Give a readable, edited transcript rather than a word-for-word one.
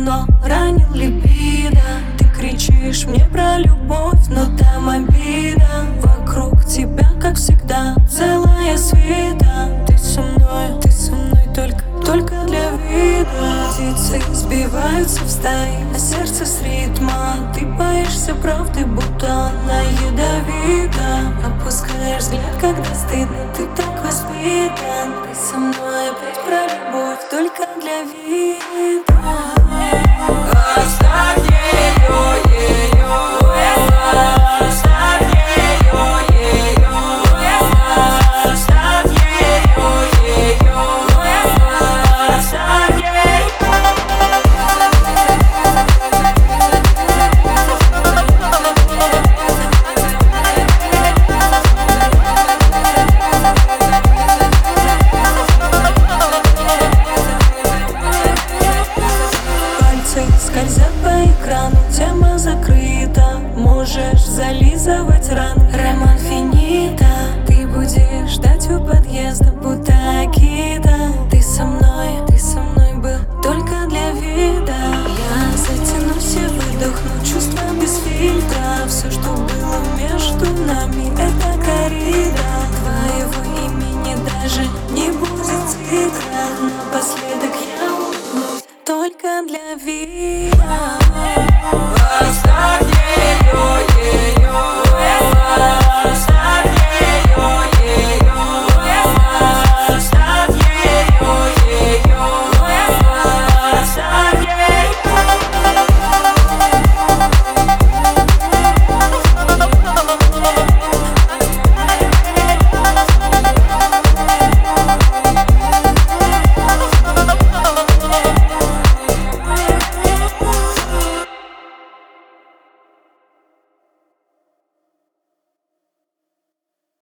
но ранил либидо. Ты кричишь мне про любовь, но там обида. Вокруг тебя, как всегда, целая свита. Ты со мной только для вида. Птицы сбиваются в стаи, а сердце с ритма. Ты боишься правды, будто она ядовита. Опускаешь взгляд, когда стыдно, ты так воспитан. Ты со мной опять про любовь, только для вида. Оставь ее, оставь ее, оставь ее, оставь ее. Скользят по экрану, тема закрыта. Можешь зализывать раны, роман финита. Ты будешь ждать у подъезда, будто Акита. Ты со мной был только для вида. Я затянусь и выдохну чувства без фильтра. Все, что было между нами, это коррида. Твоего имени даже не будет титра. Напоследок я улыбнусь только для вида.